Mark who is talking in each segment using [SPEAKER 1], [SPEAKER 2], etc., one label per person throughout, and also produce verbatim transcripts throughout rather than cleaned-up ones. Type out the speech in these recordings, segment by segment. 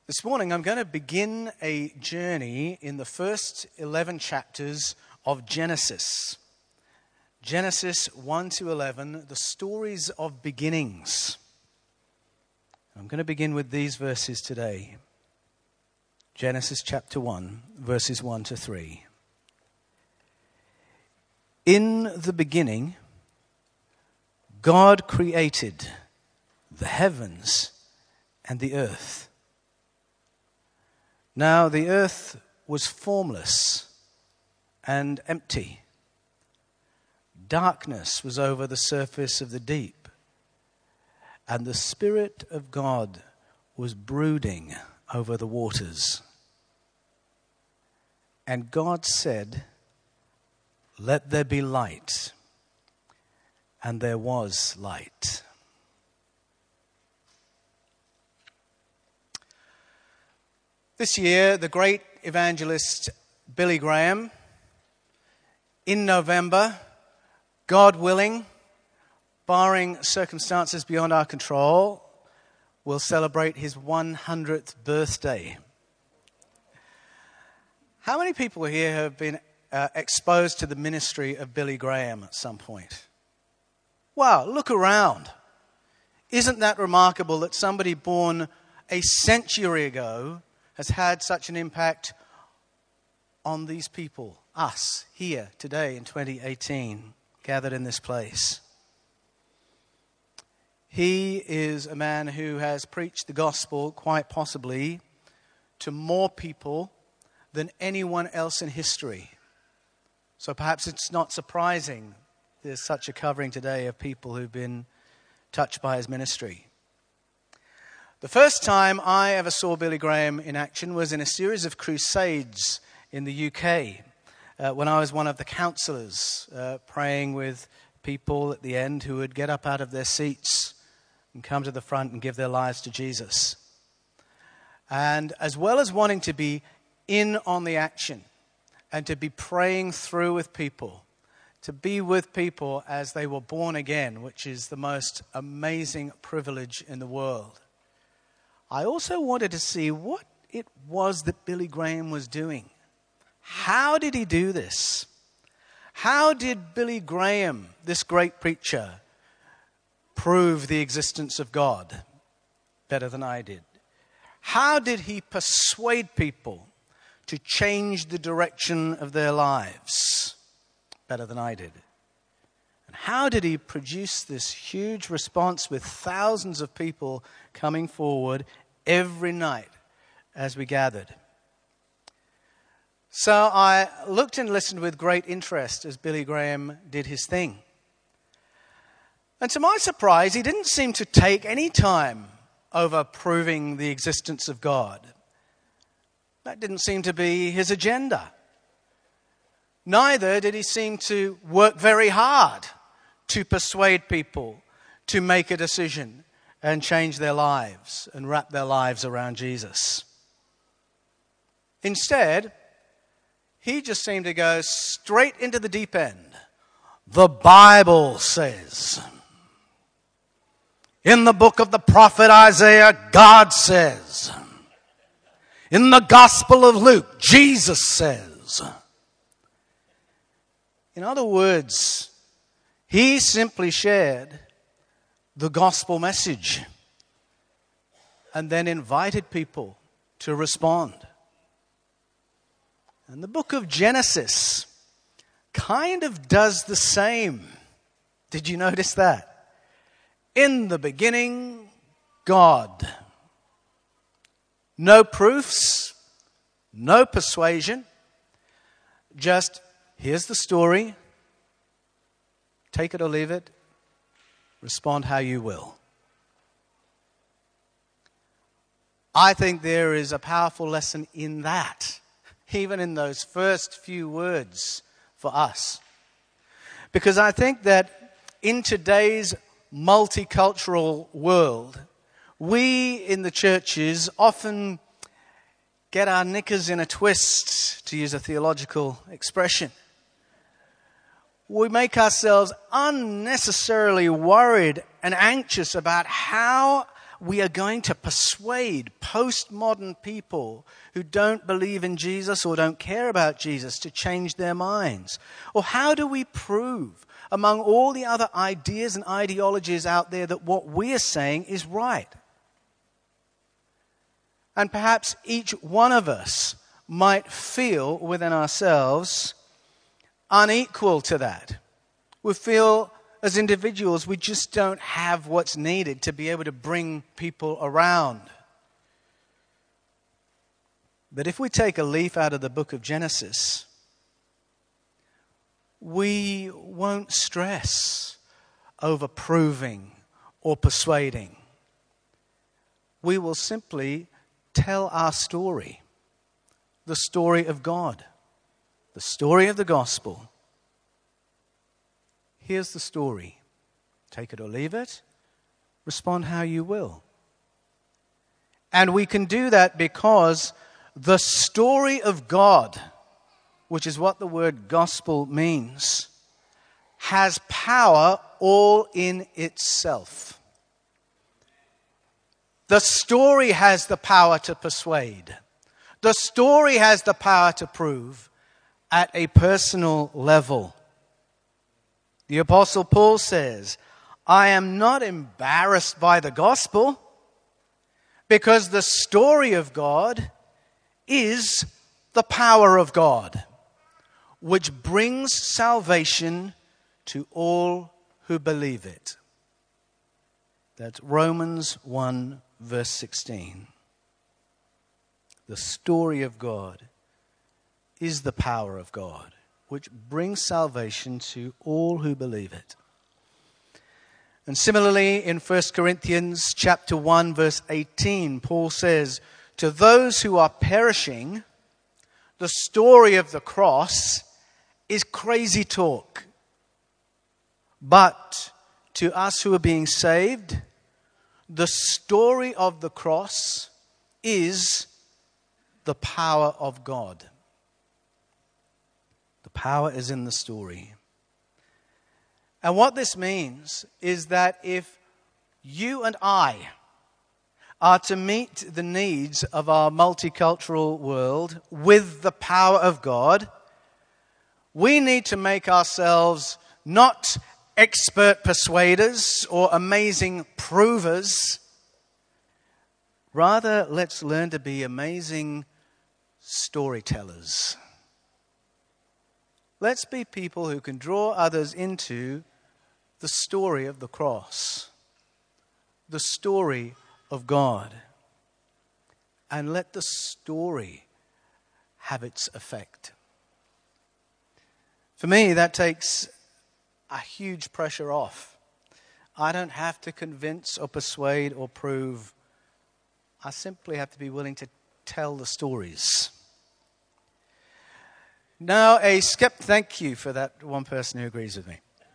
[SPEAKER 1] This morning I'm going to begin a journey in the first eleven chapters of Genesis. Genesis one to eleven, the stories of beginnings. I'm going to begin with these verses today. Genesis chapter one, verses one to three. In the beginning, God created the heavens and the earth. Now the earth was formless and empty. Darkness was over the surface of the deep, and the Spirit of God was brooding over the waters. And God said, "Let there be light." And there was light. This year, the great evangelist Billy Graham, in November, God willing, barring circumstances beyond our control, will celebrate his one hundredth birthday. How many people here have been uh, exposed to the ministry of Billy Graham at some point? Wow, look around. Isn't that remarkable that somebody born a century ago has had such an impact on these people, us, here, today in twenty eighteen, gathered in this place? He is a man who has preached the gospel, quite possibly, to more people than anyone else in history. So perhaps it's not surprising there's such a covering today of people who've been touched by his ministry. The first time I ever saw Billy Graham in action was in a series of crusades in the U K, uh, when I was one of the counselors uh, praying with people at the end who would get up out of their seats and come to the front and give their lives to Jesus. And as well as wanting to be in on the action and to be praying through with people, to be with people as they were born again, which is the most amazing privilege in the world, I also wanted to see what it was that Billy Graham was doing. How did he do this? How did Billy Graham, this great preacher, prove the existence of God better than I did? How did he persuade people to change the direction of their lives better than I did? And how did he produce this huge response with thousands of people coming forward every night as we gathered? So I looked and listened with great interest as Billy Graham did his thing. And to my surprise, he didn't seem to take any time over proving the existence of God. That didn't seem to be his agenda. Neither did he seem to work very hard to persuade people to make a decision and change their lives and wrap their lives around Jesus. Instead, he just seemed to go straight into the deep end. The Bible says. In the book of the prophet Isaiah, God says. In the Gospel of Luke, Jesus says. In other words, he simply shared the gospel message and then invited people to respond. And the book of Genesis kind of does the same. Did you notice that? In the beginning, God. No proofs, no persuasion, just here's the story. Take it or leave it. Respond how you will. I think there is a powerful lesson in that, even in those first few words for us. Because I think that in today's multicultural world, we in the churches often get our knickers in a twist, to use a theological expression. We make ourselves unnecessarily worried and anxious about how we are going to persuade postmodern people who don't believe in Jesus or don't care about Jesus to change their minds? Or how do we prove among all the other ideas and ideologies out there that what we are saying is right? And perhaps each one of us might feel within ourselves unequal to that. We feel as individuals we just don't have what's needed to be able to bring people around. But if we take a leaf out of the book of Genesis, we won't stress over proving or persuading. We will simply tell our story, the story of God, the story of the gospel. Here's the story. Take it or leave it. Respond how you will. And we can do that because the story of God, which is what the word gospel means, has power all in itself. The story has the power to persuade. The story has the power to prove at a personal level. The Apostle Paul says, I am not embarrassed by the gospel because the story of God is the power of God, which brings salvation to all who believe it. That's Romans one, verse sixteen. The story of God is the power of God, which brings salvation to all who believe it. And similarly, in First Corinthians chapter one, verse eighteen, Paul says, to those who are perishing, the story of the cross is crazy talk. But to us who are being saved, the story of the cross is the power of God. The power is in the story. And what this means is that if you and I are to meet the needs of our multicultural world with the power of God, we need to make ourselves not expert persuaders or amazing provers. Rather, let's learn to be amazing storytellers. Let's be people who can draw others into the story of the cross, the story of God, and let the story have its effect. For me, that takes a huge pressure off. I don't have to convince or persuade or prove. I simply have to be willing to tell the stories. Now, a skeptic, thank you for that one person who agrees with me.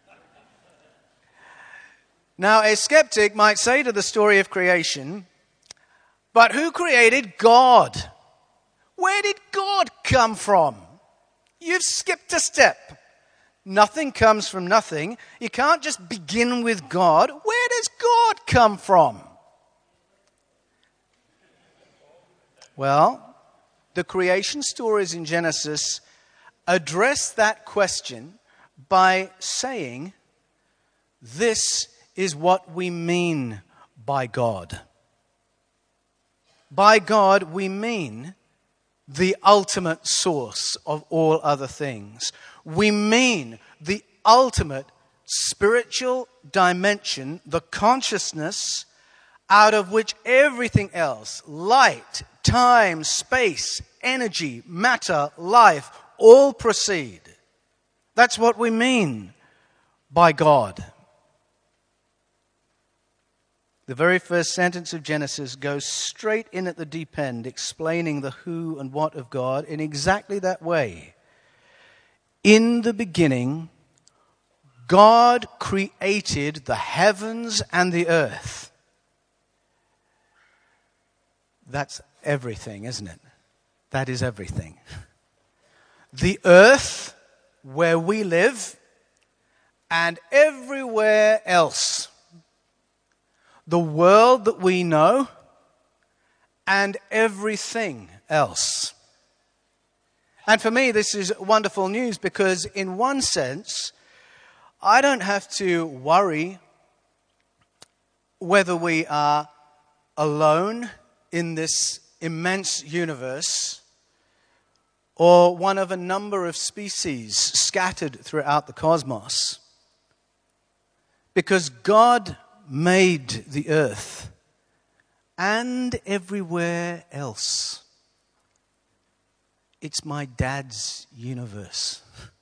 [SPEAKER 1] Now, a skeptic might say to the story of creation, but who created God? Where did God come from? You've skipped a step. Nothing comes from nothing. You can't just begin with God. Where does God come from? Well, the creation stories in Genesis address that question by saying, this is what we mean by God. By God, we mean the ultimate source of all other things. We mean the ultimate spiritual dimension, the consciousness out of which everything else, light, time, space, energy, matter, life, all proceed. That's what we mean by God. The very first sentence of Genesis goes straight in at the deep end, explaining the who and what of God in exactly that way. In the beginning, God created the heavens and the earth. That's everything, isn't it? That is everything. The earth where we live and everywhere else. the world that we know, and everything else. And for me, this is wonderful news because in one sense, I don't have to worry whether we are alone in this immense universe or one of a number of species scattered throughout the cosmos. Because God made the earth and everywhere else. It's my dad's universe.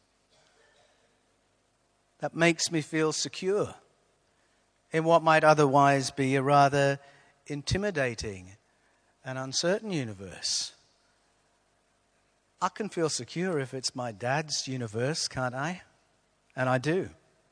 [SPEAKER 1] That makes me feel secure in what might otherwise be a rather intimidating and uncertain universe. I can feel secure if it's my dad's universe, can't I? And I do.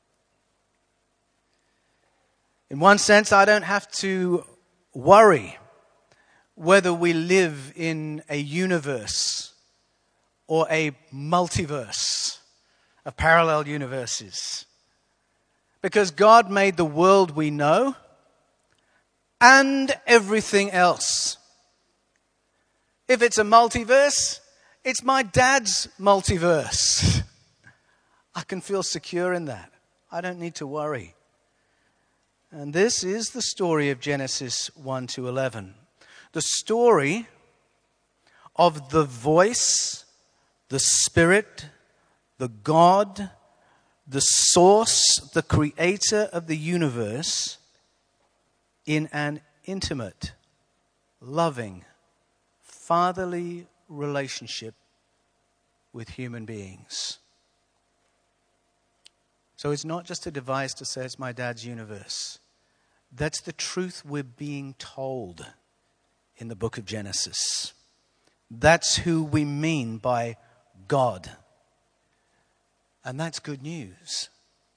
[SPEAKER 1] In one sense, I don't have to worry whether we live in a universe or a multiverse of parallel universes. Because God made the world we know and everything else. If it's a multiverse, it's my dad's multiverse. I can feel secure in that. I don't need to worry. And this is the story of Genesis one to eleven. The story of the voice, the Spirit, the God, the source, the creator of the universe in an intimate, loving, fatherly relationship with human beings. So it's not just a device to say it's my dad's universe. That's the truth we're being told in the book of Genesis. That's who we mean by God. And that's good news.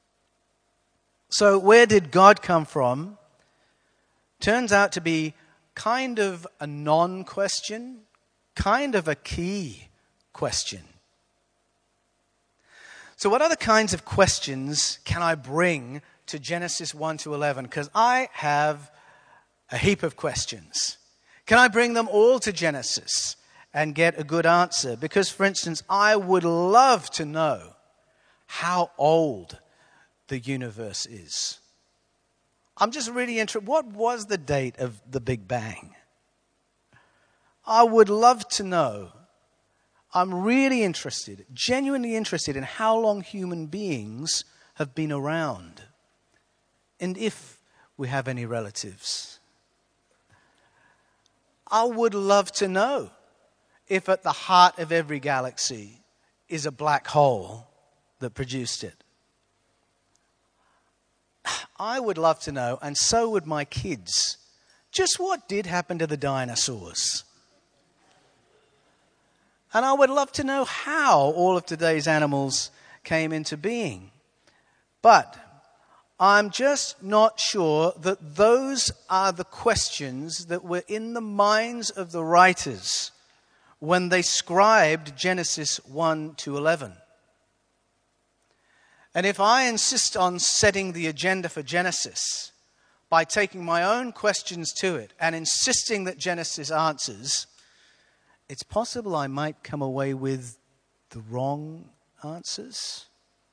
[SPEAKER 1] So where did God come from? Turns out to be kind of a non-question, kind of a key question. So what other kinds of questions can I bring to Genesis one to eleven? Because I have a heap of questions. Can I bring them all to Genesis and get a good answer? Because, for instance, I would love to know how old the universe is. I'm just really interested. What was the date of the Big Bang? I would love to know. I'm really interested, genuinely interested in how long human beings have been around. And if we have any relatives. I would love to know if at the heart of every galaxy is a black hole that produced it. I would love to know, and so would my kids, just what did happen to the dinosaurs. And I would love to know how all of today's animals came into being. But I'm just not sure that those are the questions that were in the minds of the writers when they scribed Genesis one to eleven. And if I insist on setting the agenda for Genesis by taking my own questions to it and insisting that Genesis answers, it's possible I might come away with the wrong answers.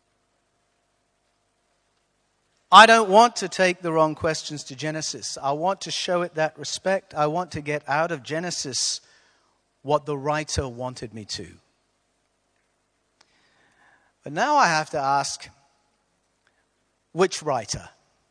[SPEAKER 1] I don't want to take the wrong questions to Genesis. I want to show it that respect. I want to get out of Genesis what the writer wanted me to. But now I have to ask, which writer?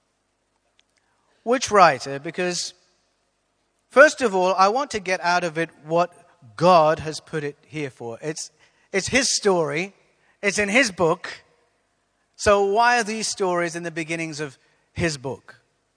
[SPEAKER 1] Which writer? Because, first of all, I want to get out of it what God has put it here for. It's, it's His story. It's in His book. So why are these stories in the beginnings of His book?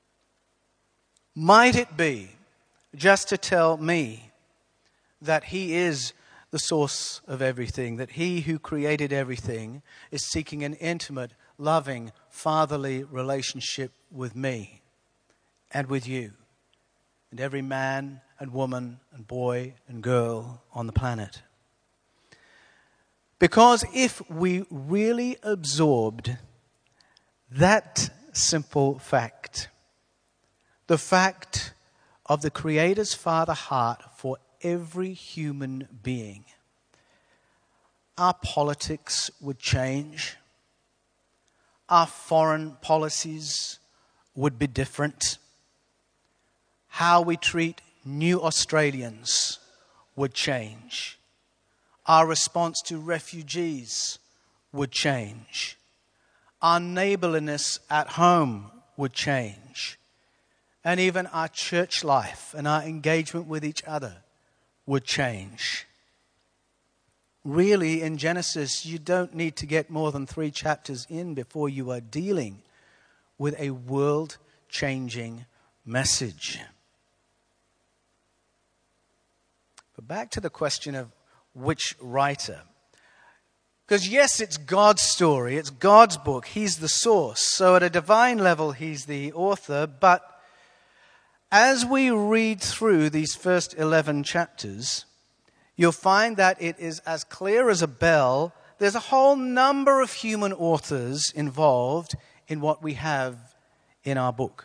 [SPEAKER 1] Might it be just to tell me that He is the source of everything, that He who created everything is seeking an intimate, loving, fatherly relationship with me and with you and every man and woman and boy and girl on the planet? Because if we really absorbed that simple fact, the fact of the Creator's Father heart for every human being, our politics would change. Our foreign policies would be different. How we treat new Australians would change. Our response to refugees would change. Our neighborliness at home would change. And even our church life and our engagement with each other would change. Really, in Genesis, you don't need to get more than three chapters in before you are dealing with a world-changing message. But back to the question of which writer. Because yes, it's God's story, it's God's book, He's the source. So at a divine level, He's the author. But as we read through these first eleven chapters, you'll find that it is as clear as a bell. There's a whole number of human authors involved in what we have in our book.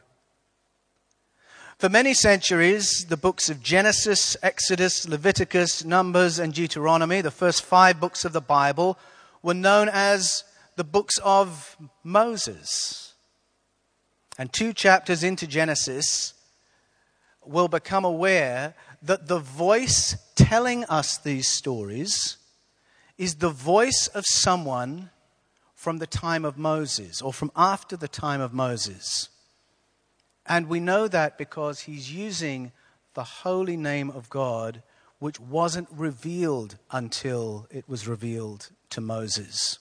[SPEAKER 1] For many centuries, the books of Genesis, Exodus, Leviticus, Numbers, and Deuteronomy, the first five books of the Bible, were known as the books of Moses. And two chapters into Genesis, we'll become aware that the voice telling us these stories is the voice of someone from the time of Moses, or from after the time of Moses. And we know that because he's using the holy name of God, which wasn't revealed until it was revealed to Moses.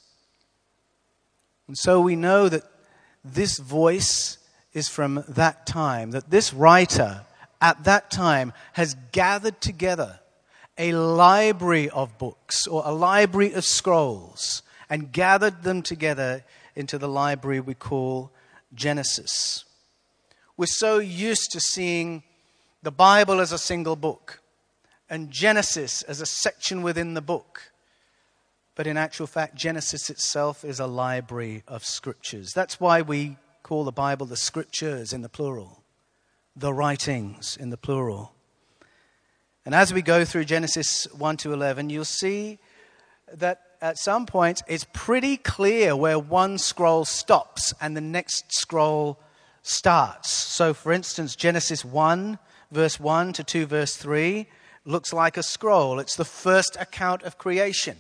[SPEAKER 1] And so we know that this voice is from that time, that this writer at that time has gathered together a library of books or a library of scrolls and gathered them together into the library we call Genesis. We're so used to seeing the Bible as a single book and Genesis as a section within the book. But in actual fact, Genesis itself is a library of scriptures. That's why we call the Bible the scriptures in the plural, the writings in the plural. And as we go through Genesis one to eleven, you'll see that at some point it's pretty clear where one scroll stops and the next scroll starts. So for instance, Genesis one, verse one to two, verse three, looks like a scroll. It's the first account of creation.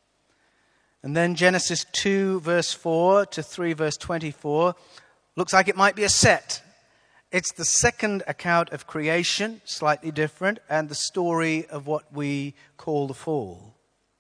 [SPEAKER 1] And then Genesis two, verse four to three, verse twenty-four, looks like it might be a set. It's the second account of creation, slightly different, and the story of what we call the fall.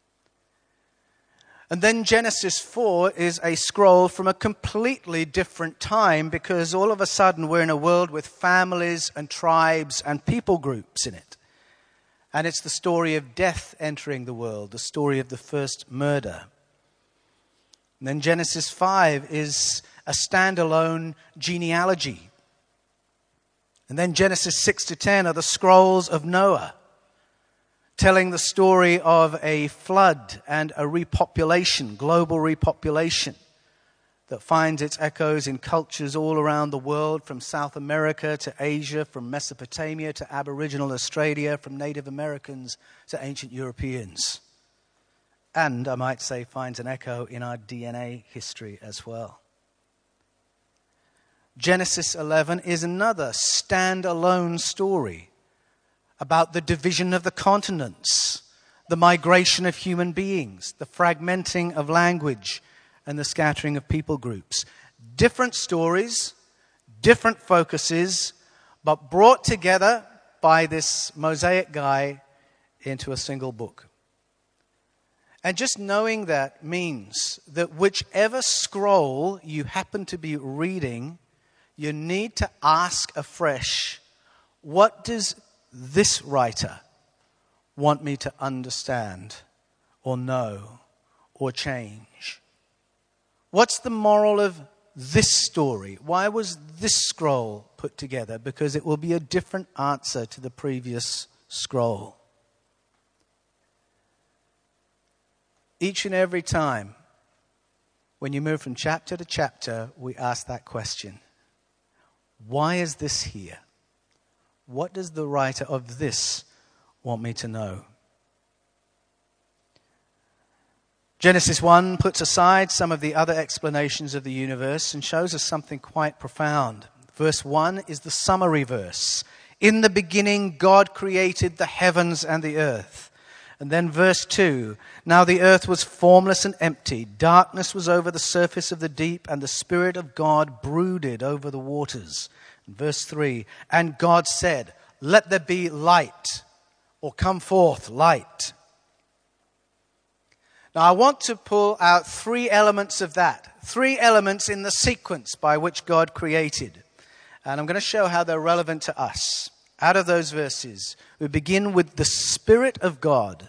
[SPEAKER 1] And then Genesis four is a scroll from a completely different time, because all of a sudden we're in a world with families and tribes and people groups in it. And it's the story of death entering the world, the story of the first murder. And then Genesis five is a standalone genealogy. And then Genesis six to ten are the scrolls of Noah, telling the story of a flood and a repopulation, global repopulation, that finds its echoes in cultures all around the world, from South America to Asia, from Mesopotamia to Aboriginal Australia, from Native Americans to ancient Europeans. And, I might say, finds an echo in our D N A history as well. Genesis eleven is another standalone story about the division of the continents, the migration of human beings, the fragmenting of language, and the scattering of people groups. Different stories, different focuses, but brought together by this mosaic guy into a single book. And just knowing that means that whichever scroll you happen to be reading, you need to ask afresh, what does this writer want me to understand or know or change? What's the moral of this story? Why was this scroll put together? Because it will be a different answer to the previous scroll. Each and every time when you move from chapter to chapter, we ask that question. Why is this here? What does the writer of this want me to know? Genesis one puts aside some of the other explanations of the universe and shows us something quite profound. Verse one is the summary verse. In the beginning, God created the heavens and the earth. And then verse two, now the earth was formless and empty. Darkness was over the surface of the deep, and the Spirit of God brooded over the waters. And verse three, and God said, let there be light, or come forth light. Now, I want to pull out three elements of that, three elements in the sequence by which God created. And I'm going to show how they're relevant to us. Out of those verses, we begin with the Spirit of God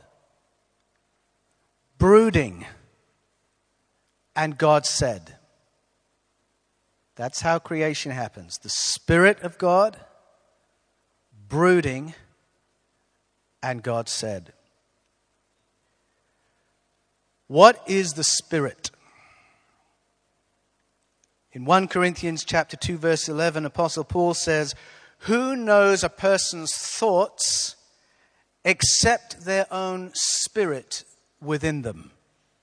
[SPEAKER 1] brooding, and God said. That's how creation happens. The Spirit of God brooding, and God said. What is the Spirit? In First Corinthians chapter two, verse eleven, Apostle Paul says, who knows a person's thoughts except their own spirit within them?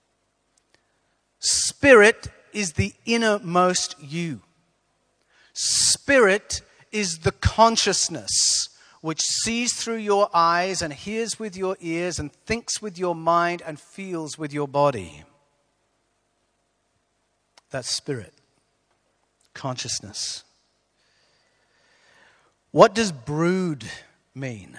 [SPEAKER 1] Spirit is the innermost you. Spirit is the consciousness which sees through your eyes and hears with your ears and thinks with your mind and feels with your body. That's spirit. Consciousness. What does brood mean?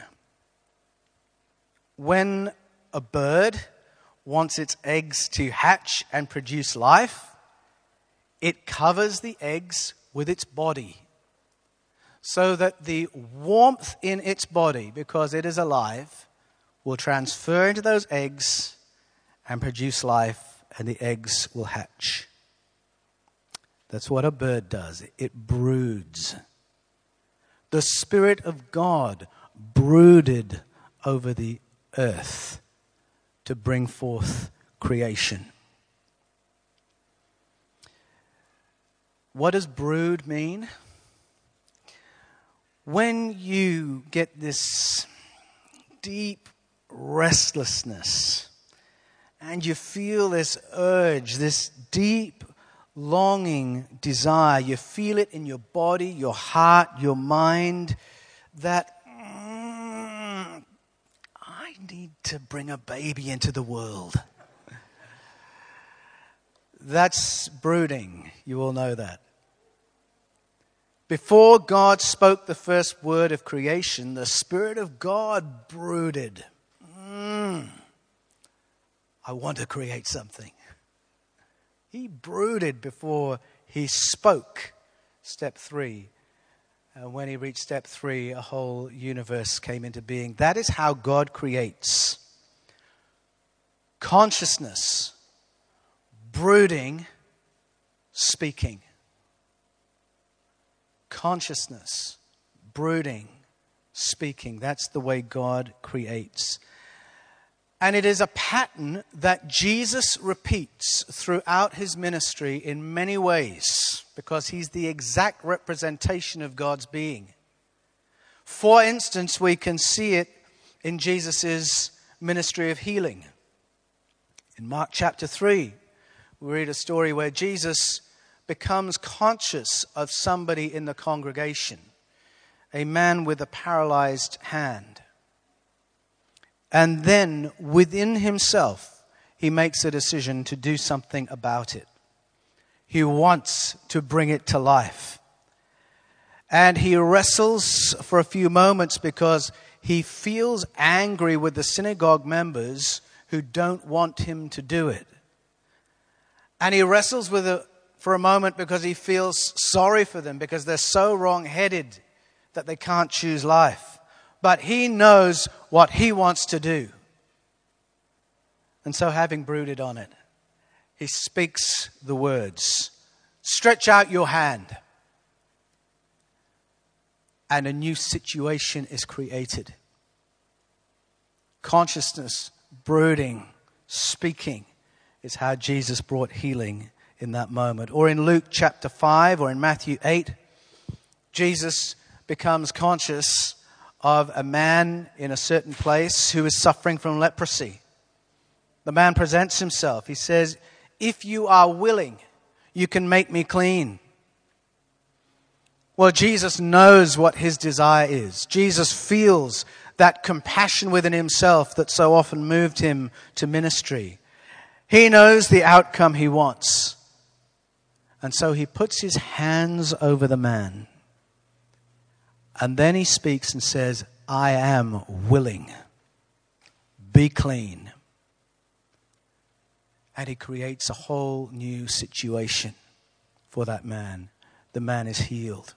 [SPEAKER 1] When a bird wants its eggs to hatch and produce life, it covers the eggs with its body, so that the warmth in its body, because it is alive, will transfer into those eggs and produce life, and the eggs will hatch. That's what a bird does. It broods. The Spirit of God brooded over the earth to bring forth creation. What does brood mean? When you get this deep restlessness and you feel this urge, this deep longing desire, you feel it in your body, your heart, your mind, that mm, I need to bring a baby into the world. That's brooding. You all know that. Before God spoke the first word of creation, the Spirit of God brooded. Mm, I want to create something. He brooded before he spoke. Step three. And when he reached step three, a whole universe came into being. That is how God creates. Consciousness, brooding, speaking. Consciousness, brooding, speaking. That's the way God creates. And it is a pattern that Jesus repeats throughout his ministry in many ways, because he's the exact representation of God's being. For instance, we can see it in Jesus' ministry of healing. In Mark chapter three, we read a story where Jesus becomes conscious of somebody in the congregation, a man with a paralyzed hand. And then within himself, he makes a decision to do something about it. He wants to bring it to life. And he wrestles for a few moments because he feels angry with the synagogue members who don't want him to do it. And he wrestles with it for a moment because he feels sorry for them, because they're so wrong-headed that they can't choose life. But he knows what he wants to do. And so, having brooded on it, he speaks the words, "Stretch out your hand." And a new situation is created. Consciousness, brooding, speaking is how Jesus brought healing in that moment. Or in Luke chapter five or in Matthew eight, Jesus becomes conscious of a man in a certain place who is suffering from leprosy. The man presents himself. He says, "If you are willing, you can make me clean." Well, Jesus knows what his desire is. Jesus feels that compassion within himself that so often moved him to ministry. He knows the outcome he wants. And so he puts his hands over the man. And then he speaks and says, "I am willing. Be clean." And he creates a whole new situation for that man. The man is healed.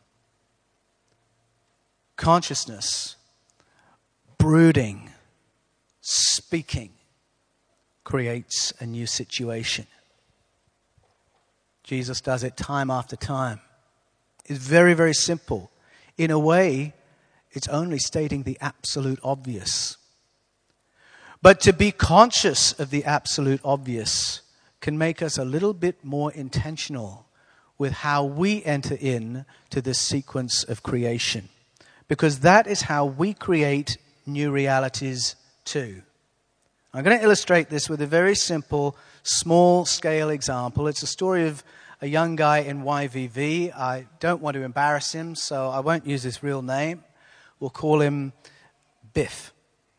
[SPEAKER 1] Consciousness, brooding, speaking creates a new situation. Jesus does it time after time. It's very, very simple. In a way, it's only stating the absolute obvious. But to be conscious of the absolute obvious can make us a little bit more intentional with how we enter in to this sequence of creation. Because that is how we create new realities too. I'm going to illustrate this with a very simple, small-scale example. It's a story of a young guy in Y V V. I don't want to embarrass him, so I won't use his real name. We'll call him Biff.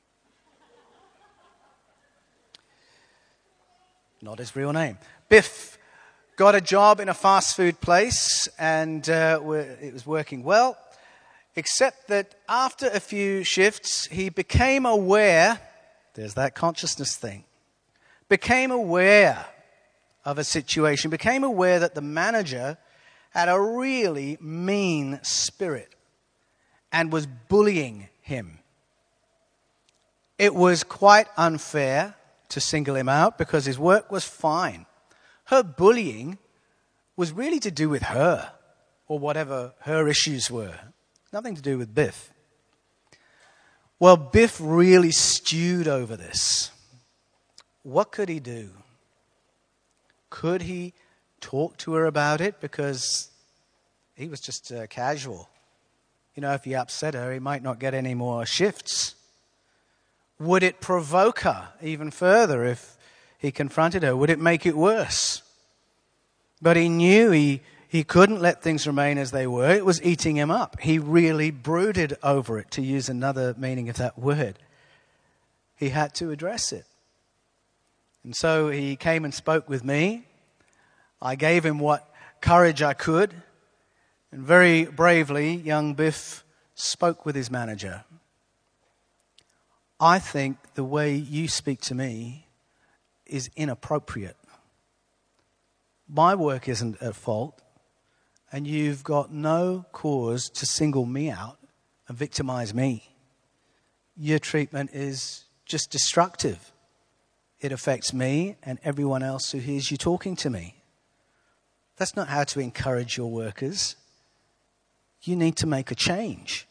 [SPEAKER 1] Not his real name. Biff got a job in a fast food place, and uh, it was working well. Except that after a few shifts, he became aware, there's that consciousness thing, became aware of a situation, became aware that the manager had a really mean spirit and was bullying him. It was quite unfair to single him out because his work was fine. Her bullying was really to do with her or whatever her issues were. Nothing to do with Biff. Well, Biff really stewed over this. What could he do? Could he talk to her about it? Because he was just uh, casual. You know, if he upset her, he might not get any more shifts. Would it provoke her even further if he confronted her? Would it make it worse? But he knew he He couldn't let things remain as they were. It was eating him up. He really brooded over it, to use another meaning of that word. He had to address it. And so he came and spoke with me. I gave him what courage I could. And very bravely, young Biff spoke with his manager. "I think the way you speak to me is inappropriate. My work isn't at fault. And you've got no cause to single me out and victimize me. Your treatment is just destructive. It affects me and everyone else who hears you talking to me. That's not how to encourage your workers. You need to make a change."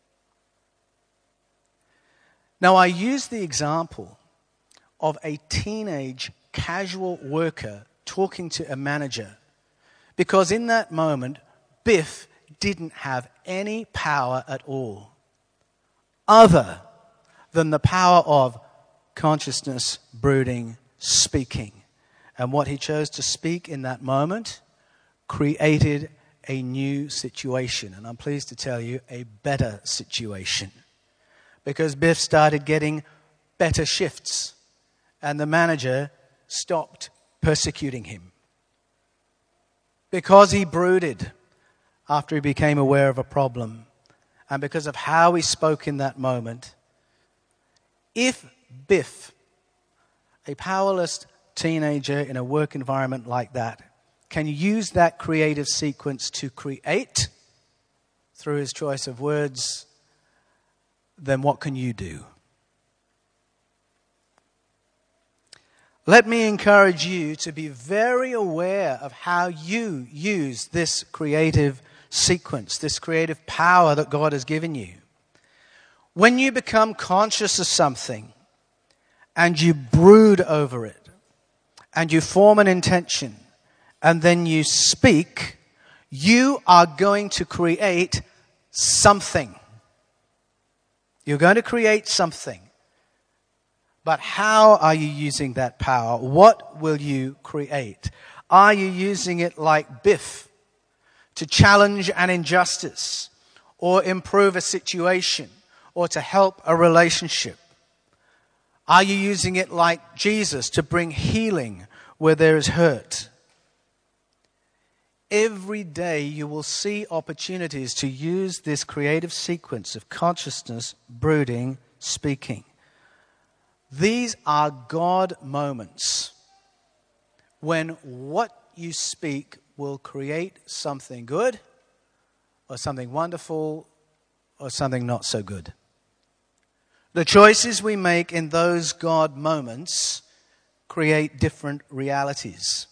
[SPEAKER 1] Now, I use the example of a teenage casual worker talking to a manager because in that moment, Biff didn't have any power at all other than the power of consciousness, brooding, speaking. And what he chose to speak in that moment created a new situation. And I'm pleased to tell you, a better situation. Because Biff started getting better shifts and the manager stopped persecuting him. Because he brooded after he became aware of a problem, and because of how he spoke in that moment, if Biff, a powerless teenager in a work environment like that, can use that creative sequence to create through his choice of words, then what can you do? Let me encourage you to be very aware of how you use this creative sequence, this creative power that God has given you. When you become conscious of something and you brood over it and you form an intention and then you speak, you are going to create something. You're going to create something. But how are you using that power? What will you create? Are you using it like Biff to challenge an injustice or improve a situation or to help a relationship? Are you using it like Jesus to bring healing where there is hurt? Every day you will see opportunities to use this creative sequence of consciousness, brooding, speaking. These are God moments when what you speak will create something good or something wonderful or something not so good. The choices we make in those God moments create different realities.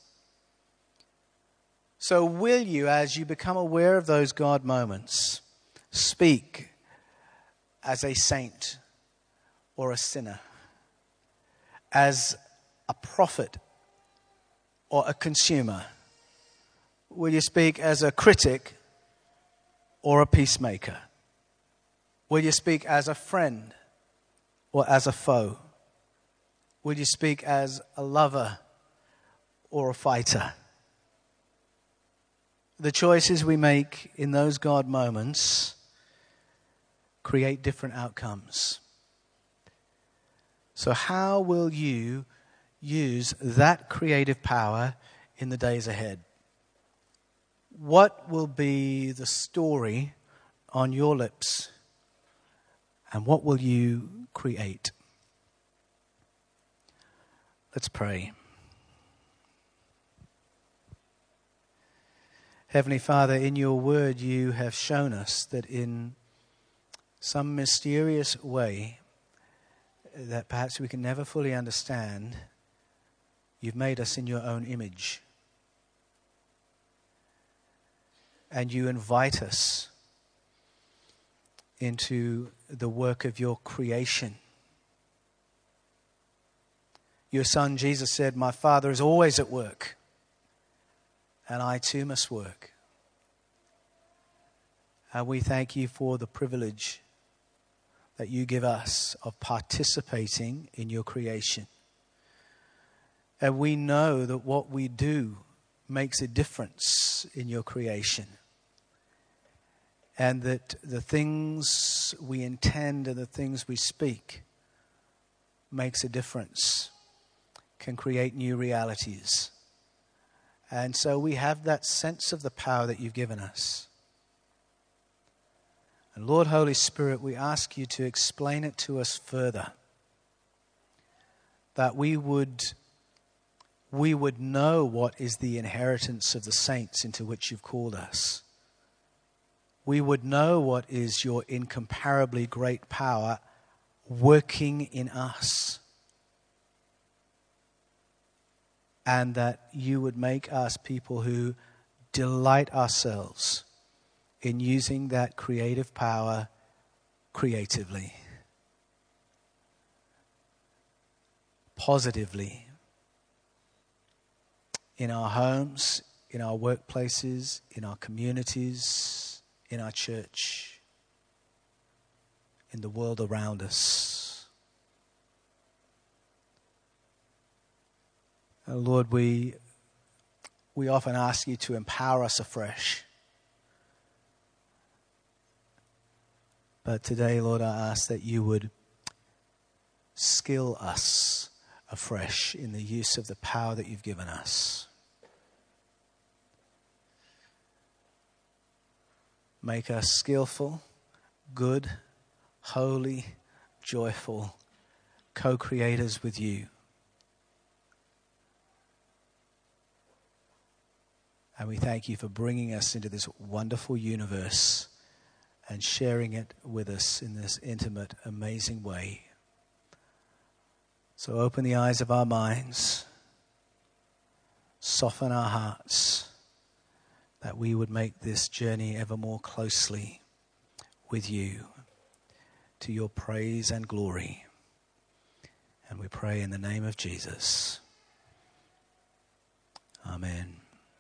[SPEAKER 1] So will you, as you become aware of those God moments, speak as a saint or a sinner, as a prophet or a consumer? Will you speak as a critic or a peacemaker? Will you speak as a friend or as a foe? Will you speak as a lover or a fighter? The choices we make in those God moments create different outcomes. So how will you use that creative power in the days ahead? What will be the story on your lips? And what will you create? Let's pray. Heavenly Father, in your word you have shown us that in some mysterious way that perhaps we can never fully understand, you've made us in your own image. And you invite us into the work of your creation. Your Son Jesus said, "My Father is always at work, and I too must work." And we thank you for the privilege that you give us of participating in your creation. And we know that what we do makes a difference in your creation. And that the things we intend and the things we speak makes a difference, can create new realities. And so we have that sense of the power that you've given us. And Lord, Holy Spirit, we ask you to explain it to us further. That we would, we would know what is the inheritance of the saints into which you've called us. We would know what is your incomparably great power working in us. And that you would make us people who delight ourselves in using that creative power creatively, positively, in our homes, in our workplaces, in our communities, in our church, in the world around us. Oh Lord, we we often ask you to empower us afresh. But today, Lord, I ask that you would skill us afresh in the use of the power that you've given us. Make us skillful, good, holy, joyful, co-creators with you. And we thank you for bringing us into this wonderful universe and sharing it with us in this intimate, amazing way. So open the eyes of our minds, soften our hearts, that we would make this journey ever more closely with you, to your praise and glory. And we pray in the name of Jesus. Amen.